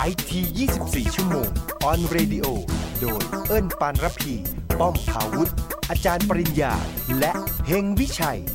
IT 24 ชั่วโมง on radio โดยเอิ้นปานระพีป้อมภาวุธอาจารย์ปริญญาและเฮงวิชัย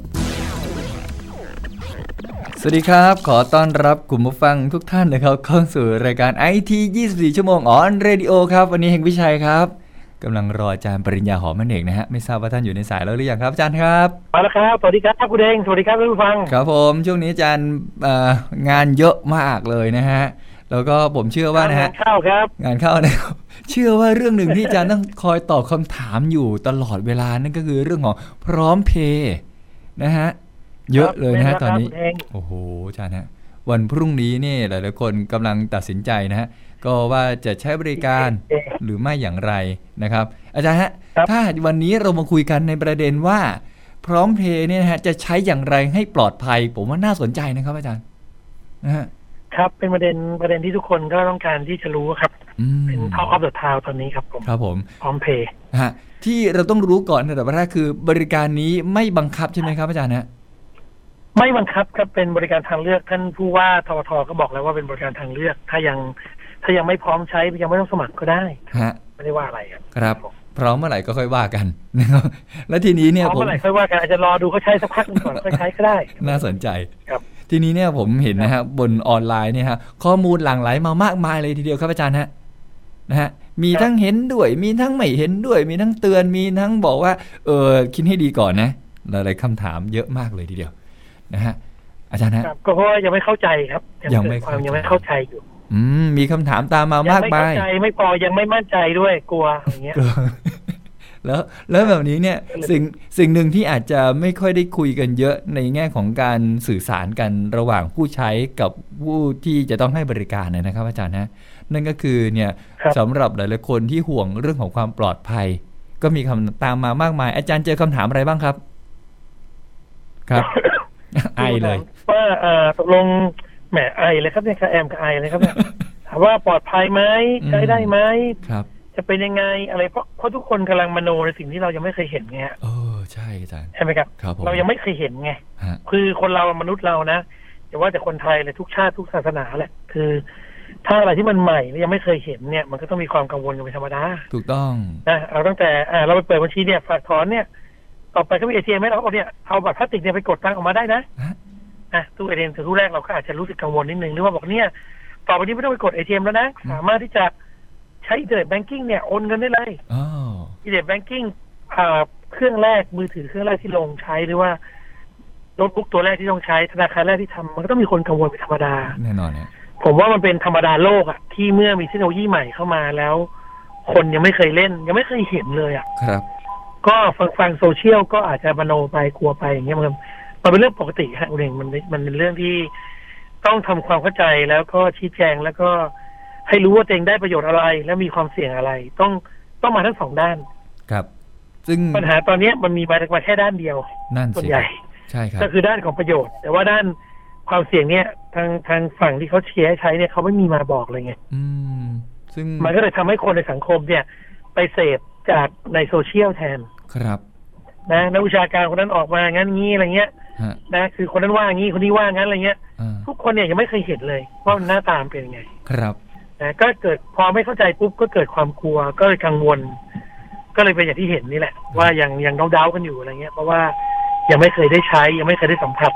สวัสดีครับขอต้อนรับกลุ่มผู้ฟังทุกท่านนะครับเข้าสู่รายการ IT 24 ชั่วโมง on radio ครับวันนี้เฮงวิชัยครับกำลังรออาจารย์ปริญญาหอมเอกนะฮะไม่ทราบว่าท่านอยู่ในสายแล้วหรือยังครับอาจารย์ครับมาแล้วครับสวัสดีครับคุณเดงสวัสดีครับท่านผู้ฟังครับผมช่วงนี้อาจารย์งานเยอะมากเลยนะฮะแล้วก็ผมเชื่อว่านะฮะงานเข้าครับงานเข้านะครับเชื่อว่าเรื่องหนึ่งที่อาจารย์ต้องคอยตอบคำถามอยู่ตลอดเวลานั่นก็คือเรื่องของพร้อมเพย์นะฮะเยอะเลยนะฮะตอนนี้โอ้โหอาจารย์ฮะวันพรุ่งนี้นี่หลายๆคนกำลังตัดสินใจนะฮะก็ว่าจะใช้บริการหรือไม่อย่างไรนะครับอาจารย์ฮะถ้าวันนี้เรามาคุยกันในประเด็นว่าพร้อมเพย์เนี่ยนะฮะจะใช้อย่างไรให้ปลอดภัยผมว่าน่าสนใจนะครับอาจารย์นะฮะครับเป็นประเด็นที่ทุกคนก็ต้องการที่จะรู้ครับเป็น Talk of the Town ตอนนี้ครับผมครับผมพร้อมเพย์ฮะที่เราต้องรู้ก่อนแต่ว่าคือบริการนี้ไม่บังคับใช่ไหมครับอาจารย์ฮะไม่บังคับครับเป็นบริการทางเลือกท่านผู้ว่าทบทก็บอกแล้วว่าเป็นบริการทางเลือกถ้ายังไม่พร้อมใช้ยังไม่ต้องสมัครก็ได้ฮะไม่ได้ว่าอะไรครับพร้อมเมื่อไหร่ก็ค่อยว่ากันนะครับแล้วทีนี้เนี่ยพร้อมเมื่อไหร่ค่อยว่ากันอาจจะรอดูเขาใช้สักพักนึงก่อนค่อยใช้ก็ได้น่าสนใจครับทีนี้เนี่ยผมเห็นนะฮะบนออนไลน์เนี่ยฮะข้อมูลหลั่งไหลมามากมายเลยทีเดียวครับอาจารย์ฮะนะฮะมีทั้งเห็นด้วยมีทั้งไม่เห็นด้วยมีทั้งเตือนมีทั้งบอกว่าคิดให้ดีก่อนนะหลายๆคำถามเยอะมากเลยทีเดียวนะฮะอาจารย์ฮะก็เพราะยังไม่เข้าใจครับยังไม่เข้าใจอยู่มีคำถามตามมามากมายยังไม่เข้าใจไม่พอยังไม่มั่นใจด้วยกลัวอย่างเงี้ยแล้วแบบนี้เนี่ยสิ่งหนึ่งที่อาจจะไม่ค่อยได้คุยกันเยอะในแง่ของการสื่อสารกันระหว่างผู้ใช้กับผู้ที่จะต้องให้บริการนะครับอาจารย์นะนั่นก็คือเนี่ยสำหรับหลายๆคนที่ห่วงเรื่องของความปลอดภัยก็มีคำตามมามากมายอาจารย์เจอคำถามอะไรบ้างครับครับไอเลยว่าตกลงแหมไอเลยครับเนี่ยค่ะแอมกับไอเลยครับเนี่ยถามว่าปลอดภัยไหมใช้ได้ไหมครับจะเป็นยังไงอะไรเพราะทุกคนกำลังมโนในสิ่งที่เรายังไม่เคยเห็นไงใช่อาจารย์ใช่ไหมครับเรายังไม่เคยเห็นไงคือคนเรามนุษย์เรานะอย่าว่าแต่คนไทยเลยทุกชาติทุกศาสนาแหละคือถ้าอะไรที่มันใหม่ยังไม่เคยเห็นเนี่ยมันก็ต้องมีความกังวลกันเป็นธรรมดาถูกต้องนะเอาตั้งแต่เราไปเปิดบัญชีเนี่ยฝากถอนเนี่ยต่อไปก็มี ATM ไหมเราเนี่ยเอาบัตรพลาสติกเนี่ยไปกดตังค์ออกมาได้นะตู้ ATM ตู้แรกเราก็อาจจะรู้สึกกังวลนิดนึงหรือว่าบอกเนี่ยต่อไปนี้ไม่ต้องไปกด ATM แล้วนะสามารถที่จะใช้อินเทอร์เน็ตแบงกิ้งเนี่ยโอนเงินได้เลยอินเทอร์เน็ตแบงกิ้งเครื่องแรกมือถือเครื่องแรกที่ลงใช้หรือว่าโน้ตบุ๊กตัวแรกที่ต้องใช้ธนาคารแรกที่ทำมันก็ต้องมีคนกังวลเป็นธรรมดาแน่นอนเนี่ยผมว่ามันเป็นธรรมดาโลกอ่ะที่เมื่อมีเทคโนโลยีใหม่เข้ามาแล้วคนยังไม่เคยเล่นยังไม่เคยเห็นเลยอ่ะครับก็ฟังโซเชียลก็อาจจะมโนไปกลัวไปอย่างเงี้ยมันเป็นเรื่องปกติฮะเองมันเป็นเรื่องที่ต้องทำความเข้าใจแล้วก็ชี้แจงแล้วก็ให้รู้ว่าตัวเองได้ประโยชน์อะไรและมีความเสี่ยงอะไรต้องมาทั้งสองด้านครับซึ่งปัญหาตอนนี้มันมีมาแค่ด้านเดียวส่วนใหญ่ใช่ครับก็คือด้านของประโยชน์แต่ว่าด้านความเสี่ยงเนี่ยทางฝั่งที่เขาเชียร์ให้ใช้เนี่ยเขาไม่มีมาบอกเลยไงซึ่งมันก็เลยทำให้คนในสังคมเนี่ยไปเสพจากในโซเชียลแทนครับนะนักวิชาการคนนั้นออกมางั้นงี้อะไรเงี้ยนะคือคนนั้นว่างี้คนนี้ว่างั้นอะไรเงี้ยทุกคนเนี่ยยังไม่เคยเห็นเลยว่ามันหน้าตามเป็นยังไงครับนะก็เกิดพอไม่เข้าใจปุ๊บก็เกิดความกลัวก็เลยกังวลก็เลยเป็นอย่างที่เห็นนี่แหละว่ายังเดาๆกันอยู่อะไรเงี้ยเพราะว่ายังไม่เคยได้ใช้ยังไม่เคยได้สัมผัส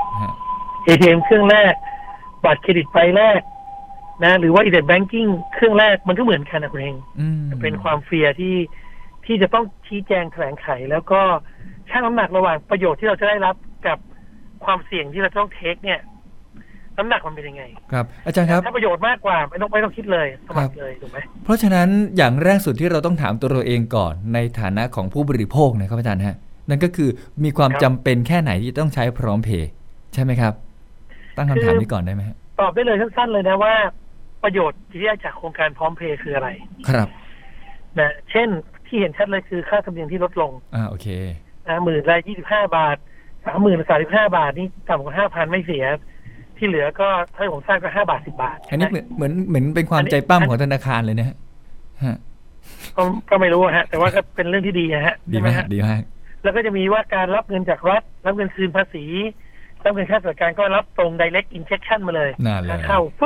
ATM เครื่องแรกบัตรเครดิตใบแรกนะหรือว่าอินเทอร์เน็ตแบงกิ้งเครื่องแรกมันก็เหมือนกันนะคุณเองเป็นความเฟียร์ที่จะต้องชี้แจงแถลงไขแล้วก็ชั่งน้ำหนักระหว่างประโยชน์ที่เราจะได้รับกับความเสี่ยงที่เราต้องเทคเนี่ยน้ำหนักมันเป็นยังไงครับอาจารย์ครับถ้าประโยชน์มากกว่าไม่ต้องคิดเลยสมัครเลยถูกไหมเพราะฉะนั้นอย่างแรกสุดที่เราต้องถามตัวเราเองก่อนในฐานะของผู้บริโภคนะครับอาจารย์ฮะนั่นก็คือมีความจำเป็นแค่ไหนที่ต้องใช้พร้อมเพย์ใช่ไหมครับตั้งคำถามนี้ก่อนได้ไหมตอบได้เลยสั้นๆเลยนะว่าประโยชน์ที่ได้จากโครงการพร้อมเพย์คืออะไรครับนะเช่นที่เห็นชัดเลยคือค่าธรรมเนียมที่ลดลงโอเค 10,000ละ25 บาท 30,000 ละ35 บาทนี่ต่ำกว่า 5,000 ไม่เสียที่เหลือก็ถ้าผมสร้างก็5 บาท 10 บาทอันนี้เหมือนเป็นความใจปั้มของธนาคารเลยนะฮะก็ไม่รู้ฮะแต่ว่าก็เป็นเรื่องที่ดีนะฮะดีมากดีมากแล้วก็จะมีว่าการรับเงินจากรัฐรับเงินคืนภาษีรับเงินค่าส่วนกลางก็รับตรง direct injection มาเลยเข้าปุ๊บ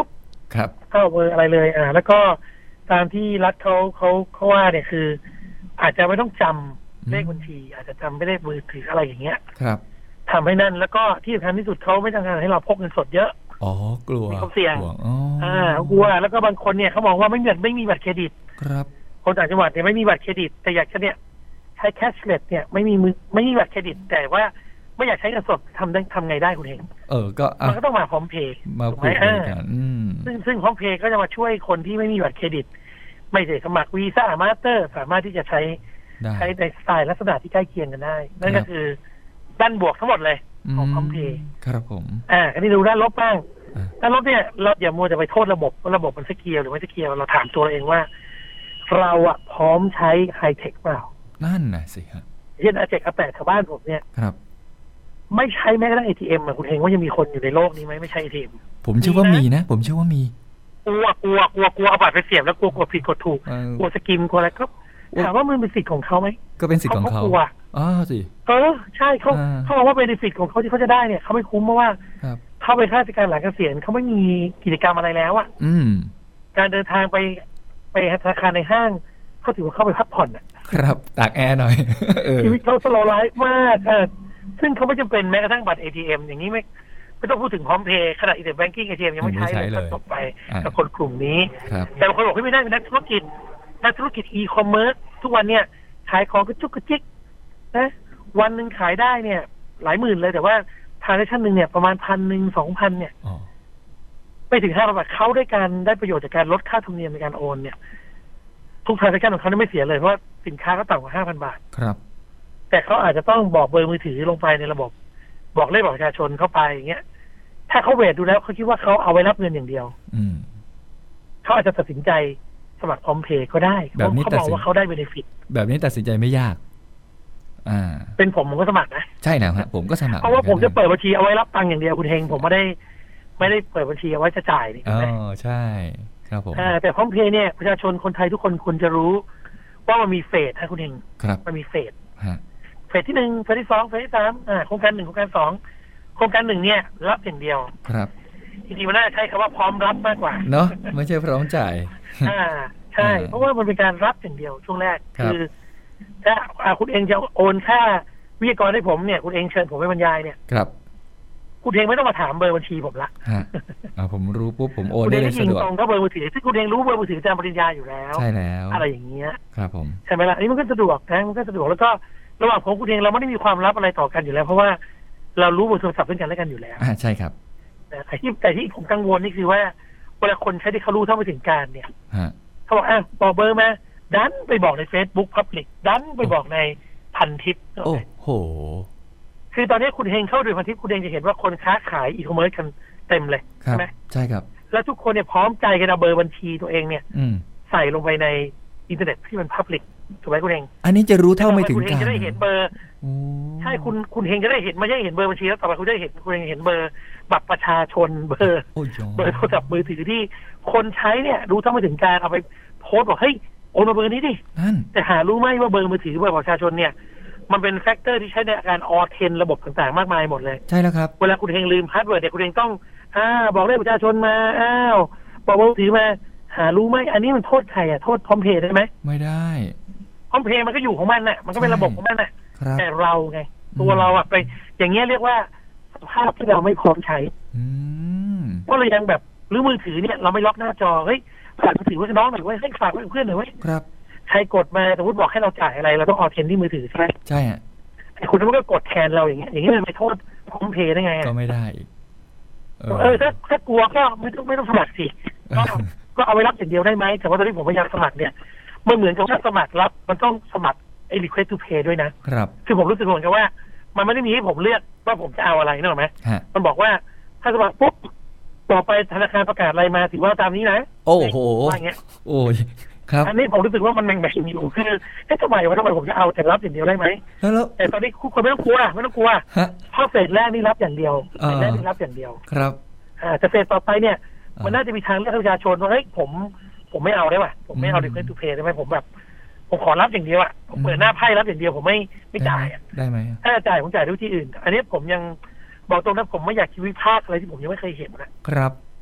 เข้าเบอร์อะไรเลยแล้วก็ตามที่รัฐเขาว่าเนี่ยคือ อาจจะไม่ต้องจำเลขบัญชี อาจจะจำไม่ได้มือถืออะไรอย่างเงี้ยครับทำให้นั่นแล้วก็ที่สำคัญที่สุดเขาไม่ต้องการให้เราพกเงินสดเยอะกลัวเขาเสี่ยงกลัวแล้วก็บางคนเนี่ยเขามองว่าไม่มีบัตรเครดิตครับคนต่างจังหวัดเนี่ยไม่มีบัตรเครดิตแต่อยากจะเนี่ยใช้แคชเลสเนี่ยไม่มีบัตรเครดิตแต่ว่าไม่อยากใช้เงินสดทำไงได้คุณเองก็มันก็ต้องมาพร้อมเพย์มาคุยกันซึ่งพร้อมเพย์ก็จะมาช่วยคนที่ไม่มีบัตรเครดิตไม่ได้สมัครวีซ่ามาสเตอร์สามารถที่จะใช้ในสไตล์ลักษณะที่ใกล้เคียงกันได้นั่นก็คือด้านบวกทั้งหมดเลยของพร้อมเพย์ครับผมอันนี้ดูด้านลบบ้างด้านลบเนี่ยเราอย่ามัวแต่ไปโทษระบบว่าระบบมันสเกียร์หรือไม่สเกียร์เราถามตัวเราเองว่าเราพร้อมใช้ไฮเทคเปล่านั่นน่ะสิครับเช่นอาเจกอาแปดชาวบ้านผมเนี่ยครับไม่ใช้แม้กระทั่ง ATM คุณเฮงว่ายังมีคนอยู่ในโลกนี้ไหมไม่ใช่ ATM ผมเชื่อว่ามีนะผมเชื่อว่ามีกลัวเอาบัตรไปเสียบแล้วกลัวผิดกดถูกกลัวสกิมกลัวอะไรก็ถามว่ามันเป็นสิทธิ์ของเขาไหมก็เป็นสิทธิ์ของเขาสิใช่เขาบอกว่าเป็นสิทธิ์ของเขาที่เขาจะได้เนี่ยเขาไม่คุ้มเพราะว่าเขาไปข้าราชการหลังเกษียณเขาไม่มีกิจกรรมอะไรแล้วอ่ะการเดินทางไปธนาคารในห้างเขาถือว่าเข้าไปพักผ่อนอ่ะครับตากแอร์หน่อยชีวิตเขาสโลว์ไลฟ์มากซึ่งเขาไม่จำเป็นแม้กระทั่งบัตร ATM อย่างนี้ไม่ต้องพูดถึงพร้อมเพย์ขณะอินเทอร์แบงกิ้ง ATM ยังไม่ใช้เลยต่อไปกับคนกลุ่มนี้แต่บางคนบอกไม่ได้เป็นนักธุรกิจอีคอมเมิร์ซทุกวันเนี่ยขายของกระจุกกระจิกนะวันหนึ่งขายได้เนี่ยหลายหมื่นเลยแต่ว่าทรานแซคชั่นหนึ่งเนี่ยประมาณ1,000 2,000เนี่ยไปถึง5,000 บาทเขาได้ประโยชน์จากการลดค่าธรรมเนียมในการโอนเนี่ยทุกทรานแซคชั่นของเขาไม่เสียเลยเพราะสินค้าก็ต่ำกว่า 5,000 บาทครับแต่เขาอาจจะต้องบอกเบอร์มือถือลงไปในระบบบอกเลขบัตรประชาชนเข้าไปอย่างเงี้ยถ้าเขาเวทดูแล้วเขาคิดว่าเขาเอาไว้รับเงินอย่างเดียวเขาอาจจะตัดสินใจสมัครพร้อมเพย์ก็ได้แบบนี้เขาบอกว่าเขาได้เบเนฟิตแบบนี้ตัดสินใจไม่ยากเป็นผมก็สมัครนะใช่นะครับผมก็สมัครเพราะว่าผมจะเปิดบัญชีเอาไว้รับตังค์อย่างเดียวคุณเฮงผมไม่ได้เปิดบัญชีเอาไว้จะจ่ายนี่ใช่ครับผมแต่พร้อมเพย์เนี่ยประชาชนคนไทยทุกคนควรจะรู้ว่ามันมีเฟสนะคุณเฮงมันมีเฟสที่1เฟสที่2เฟสที่3โครงการ1โครงการ2โครงการ1เนี่ยรับอย่างเดียวครับจริงๆมันน่าใช้คำว่าพร้อมรับมากกว่าเนาะไม่ใช่พร้อมจ่ายใช่เพราะว่ามันเป็นการรับอย่างเดียวช่วงแรกคือถ้าคุณเองจะโอนค่าวิทยากรให้ผมเนี่ยคุณเองเชิญผมไปบรรยายเนี่ยครับคุณเองไม่ต้องมาถามเบอร์บัญชีผมละผมรู้ปุ๊บผมโอนได้เลยสะดวกตรงก็เบอร์มือถือที่คุณเองรู้เบอร์มือถืออาจารย์ปริญญาอยู่แล้วใช่แล้วอะไรอย่างเงี้ยครับผมใช่ไหมล่ะนี่มันก็สะดวกนะมันก็สะดวกแล้วก็ระหว่างผมคุณเองเราไม่ได้มีความลับอะไรต่อกันอยู่แล้วเพราะว่าเรารู้เบอร์โทรศัพท์ด้วยกันและกันอยู่แล้วใช่ครับแต่ที่ผมกังวลนี่คือว่าเวลาคนใช้ที่เขารู้เท่าไม่ถึงการเนี่ยเขาบอกบอกเบอร์มาดันไปบอกใน Facebook Public ดันไปบอกในพันทิปโอ้โหคือตอนนี้คุณเฮงเข้าดูพันทิปคุณเฮงจะเห็นว่าคนค้าขายอีคอมเมิร์ซกันเต็มเลยใช่ไหมใช่ครับแล้วทุกคนเนี่ยพร้อมใจกันเอาเบอร์บัญชีตัวเองเนี่ยใส่ลงไปในอินเทอร์เน็ตที่มัน Public ถูกไหมคุณเฮงอันนี้จะรู้เท่าไม่ถึงการคุณเฮงจะได้เห็นเบอร์ใช่คุณเฮงจะได้เห็นไม่ใช่เห็นเบอร์บัญชีแล้วต่อไปคุณจะได้เห็นคุณเฮงเห็นเบอร์บัตรประชาชนเบอร์โทรศัพท์มือถือที่คนใช้เนี่ยรู้เท่าไม่ถึงการเอาไปโพสต์บอกเฮ้ยโอนมาเบอร์นี้ดิแต่หารู้ไหมว่าเบอร์มือถือเบอร์ประชาชนเนี่ยมันเป็นแฟกเตอร์ที่ใช้ในการออเทนระบบต่างๆมากมายหมดเลยใช่แล้วครับเวลาคุณเฮงลืมพาสเวิร์ดเนี่ยคุณเฮงต้องบอกเลขประชาชนมาบอกเบอร์มือถือมาหารู้ไหมอันนี้มันโทษใครโทษพร้อมเพย์ได้ไหมไม่ได้พร้อมเพย์มันก็อยู่ของมันน่ะมันก็เป็นระบบของมันน่ะแต่เราไงตัวเราไปอย่างเงี้ยเรียกว่าสภาพที่เราไม่พร้อมใช้เพราะเรายังแบบหรือมือถือเนี่ยเราไม่ล็อกหน้าจอเฮ้ยฝากมือถือไว้น้องหน่อยไว้ให้ฝากไว้เพื่อนหน่อยไว้ครับใครกดมาสมมติบอกให้เราจ่ายอะไรเราต้องออเทนที่มือถือใช่ไหมใช่ฮะคุณมันก็กดแทนเราอย่างเงี้ยมันไม่โทษพร้อมเพย์ได้ไงก็ไม่ได้ถ้ากลัวก็ไม่ต้องสมัครสิก็เอาไว้รับอย่างเดียวได้ไหมแต่ว่าตอนนี้ผมพยายามสมัครเนี่ยมันเหมือนกับว่าสมัครรับมันต้องสมัครไอ้ request to pay ด้วยนะครับคือผมรู้สึกเหมือนกับว่ามันไม่ได้มีให้ผมเลือกว่าผมจะเอาอะไรนึกออกไหมมันบอกว่าถ้าสมัครปุ๊บต่อไปธนาคารประกาศอะไรมาถือว่าตามนี้นะโอ้โหอย่างเงี้ยโอ้ยครับอันนี้ผมรู้สึกว่ามันแบ่งๆอยู่คือทำไมผมจะเอาแต่รับอย่างเดียวได้ไหมแต่ตอนนี้คนไม่ต้องกลัวเพราะเฟสแรกนี่รับอย่างเดียวเฟสแรกนี่รับอย่างเดียวครับแต่เฟสต่อไปเนี่ยมันน่าจะมีทางเลือกประชาชนว่าเฮ้ยผมไม่เอาได้ป่ะผมไม่เอา request to pay ได้ไหมผมขอรับอย่างเดียวผมเปิดหน้าไพ่รับอย่างเดียวผมไม่จ่ายได้ไหมถ้าจ่ายผมจ่ายด้วยที่อื่นอันนี้ผมยังบอกตรงนะผมไม่อยากคิดวิพากษ์อะไรที่ผมยังไม่เคยเห็นนะครับ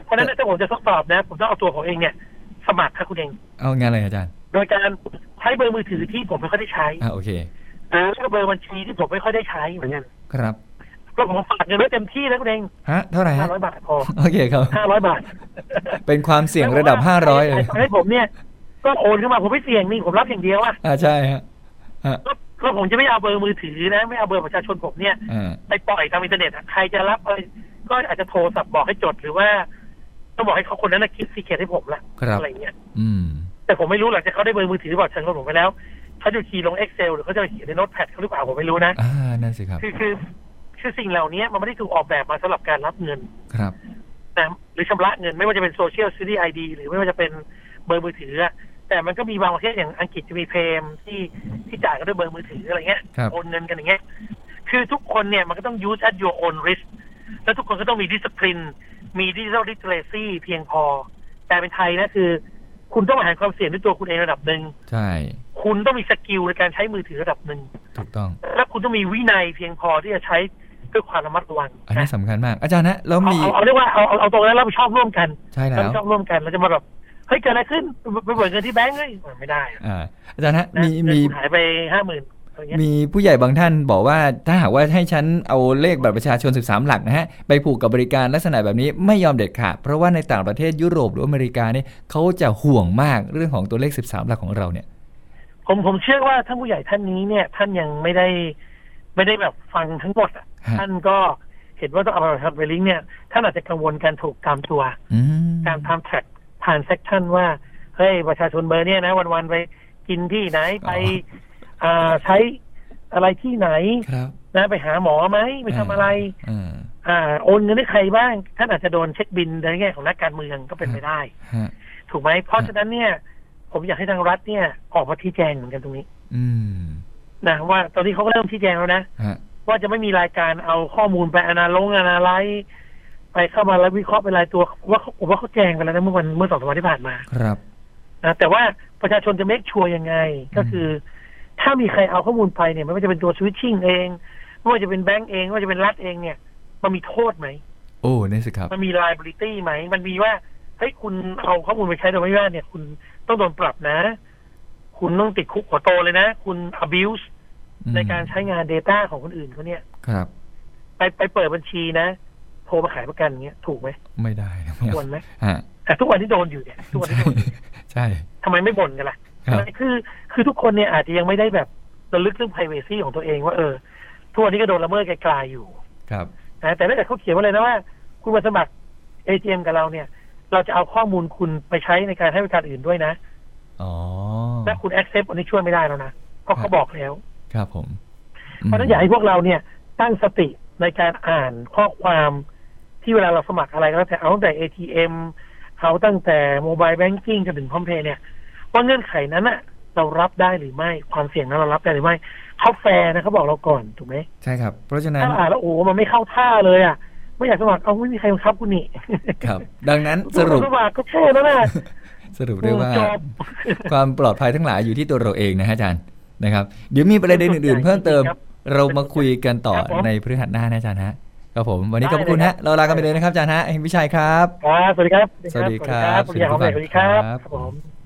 เพราะฉะนั้นถ้าผมจะทดสอบนะผมต้องเอาตัวของเองเนี่ยสมัครครับคุณเองเอางานอะไรอาจารย์โดยการใช้เบอร์มือถือที่ผมไม่ค่อยได้ใช้โอเคแล้วก็เบอร์บัญชีที่ผมไม่ค่อยได้ใช้เหมือนกันครับก็ผมฝากเงินไว้เต็มที่แล้วคุณเองเท่าไหร่ฮะ 500 บาทพอโอเคครับ 500 บาทเป็นความเสี่ยงระดับ500เลยให้ผมเนี่ยก็โอนเข้ามาผมไม่เสี่ยงนี่ผมรับอย่างเดียวใช่ฮะแล้วผมจะไม่เอาเบอร์มือถือนะไม่เอาเบอร์ประชาชนผมเนี่ยไปปล่อยทางอินเทอร์เน็ตใครจะรับก็อาจจะโทรศัพท์บอกให้จดหรือว่าต้องบอกให้เขาคนนั้นคิดซีเคทให้ผมละอะไรเงี้ยแต่ผมไม่รู้หลังจากเขาได้เบอร์มือถือหรือเปล่าฉันก็ผมไปแล้วเขาจะคีย์ลง Excel หรือเขาจะเขียนในโน้ตแพดเขาหรือเปล่าผมไม่รู้นะนั่นสิครับคือสิ่งเหล่านี้มันไม่ได้ถูกออกแบบมาสำหรับการรับเงินครับนะหรือชำระเงินไม่ว่าจะเป็นโซเชียลซิตี้ไอดีหรือไม่ว่าจะเป็นเบอร์มือถือแต่มันก็มีบางประเทศอย่างอังกฤษจะมีเพมที่จ่ายกันด้วยเบอร์มือถืออะไรเงี้ยโอนเงินกันอย่างเงี้ยคือทุกคนเนี่ยมันก็ต้อง use at your own risk แล้วทุกคนก็ต้องมี discipline มี digital literacy เพียงพอแต่เป็นไทยนะคือคุณต้องบริหารความเสี่ยงด้วยตัวคุณเองระดับหนึ่งใช่คุณต้องมีสกิลในการใช้มือถือระดับหนึ่งถูกต้องและคุณต้องมีวินัยเพียงพอที่จะใช้ด้วยความระมัดระวังอันนี้สำคัญมากอาจารย์นะแล้วมีเอาเรียกว่าเอาตรงนั้นรับผิดชอบร่วมกันใช่แล้วรับผิดชอบร่วมกันเราจะมาแบบเฮ้ยเกิดอะไรขึ้นไปเบิกเงินที่แบงก์เฮ้ยไม่ได้อาจารย์นะมีหายไป 50,000 มีผู้ใหญ่บางท่านบอกว่าถ้าหากว่าให้ฉันเอาเลขบัตรประชาชน13 หลักนะฮะไปผูกกับบริการลักษณะแบบนี้ไม่ยอมเด็ดขาดเพราะว่าในต่างประเทศยุโรปหรืออเมริกาเนี่ยเขาจะห่วงมากเรื่องของตัวเลข13 หลักของเราเนี่ยผมเชื่อว่าท่านผู้ใหญ่ท่านนี้เนี่ยท่านยังไม่ได้แบบฟังทั้งหมดท่านก็เห็นว่าต้องเอาบัตรประชาชนไปลิงก์เนี่ยท่านอาจจะกังวลการถูกตามตัวการทำแทร็กผ่านเซกชันว่าเฮ้ยประชาชนเบอร์เนี่ยนะวันๆไปกินที่ไหนไปใช้อะไรที่ไหนนะไปหาหมอไหมไปทำอะไรโอนเงินให้ใครบ้างท่านอาจจะโดนเช็คบิลในแง่ของนักการเมืองก็เป็นไปได้ถูกไหมเพราะฉะนั้นเนี่ยผมอยากให้ทางรัฐเนี่ยออกมาชี้แจงเหมือนกันตรงนี้นะว่าตอนนี้เขาก็เริ่มชี้แจงแล้วนะว่าจะไม่มีรายการเอาข้อมูลไปอนาไลซ์ไปเข้ามาแล้ววิเคราะห์เป็นรายตัวว่าเขาแจ้งกันแล้วนะเมื่อ2 วันที่ผ่านมาครับนะแต่ว่าประชาชนจะเมคชัวร์ยังไงก็คือถ้ามีใครเอาข้อมูลไปเนี่ยไม่ว่าจะเป็นตัวสวิตชิ่งเองไม่ว่าจะเป็นแบงก์เองไม่ว่าจะเป็นรัฐเองเนี่ยมันมีโทษไหมโอ้นี่สิครับมันมี liability ไหมมันมีว่าเฮ้ยคุณเอาข้อมูลไปใช้โดยไม่ว่าเนี่ยคุณต้องโดนปรับนะคุณต้องติดคุกหัวโตเลยนะคุณ abuse ในการใช้งาน data ของคนอื่นเขาเนี่ยครับไปเปิดบัญชีนะโทรมาขายประกันเงี้ยถูกไหมไม่ได้ควรไหมแต่ทุกวันที่โดนอยู่เนี่ยทุกวันที่โดนใช่ทำไมไม่บ่นกันล่ะคือทุกคนเนี่ยอาจจะยังไม่ได้แบบระลึกเรื่อง privacy ของตัวเองว่าทุกวันนี้ก็โดนละเมิดไกลๆอยู่ครับแต่ถ้าเกิดเขาเขียนไว้เลยนะว่าคุณมาสมัคร ATM กับเราเนี่ยเราจะเอาข้อมูลคุณไปใช้ในการให้บริการอื่นด้วยนะและคุณ accept อันนี้ช่วยไม่ได้แล้วนะเพราะเขาบอกแล้วครับผมเพราะฉะนั้นอยากให้พวกเราเนี่ยตั้งสติในการอ่านข้อความที่เวลาเราสมัครอะไรก็แล้วแต่เอาตั้งแต่ ATM เอาตั้งแต่ Mobile Banking จนถึงพร้อมเพย์เนี่ยว่าเงื่อนไขนั้นน่ะเรารับได้หรือไม่ความเสี่ยงนั้นเรารับได้หรือไม่เขาแฟร์นะเขาบอกเราก่อนถูกไหมใช่ครับเพราะฉะนั้นถ้าอ่านแล้วมันไม่เข้าท่าเลยอ่ะไม่อยากสมัครไม่มีใครบังคับคุณนี่ครับดังนั้นสรุปก็แค่นั้นแหละสรุปได้ว่าความปลอดภัยทั้งหลายอยู่ที่ตัวเราเองนะฮะอาจารย์นะครับเดี๋ยวมีประเด็นอื่นๆเพิ่มเติมเรามาคุยกันต่อในพฤหัสหน้านะอาจารย์ฮะครับผมวันนี้ขอบคุณฮะเราลากันไปเลยนะครับอาจารย์ฮะวิชัยครับสวัสดีครับสวัสดีครับสวัสดีครับผม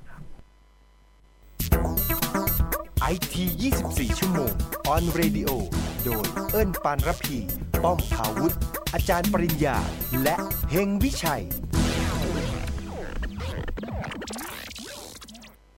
IT 24 ชั่วโมง on radio โดยเอิ้นปานระพีป้อมภาวุฒิอาจารย์ปริญญาและเฮงวิชัย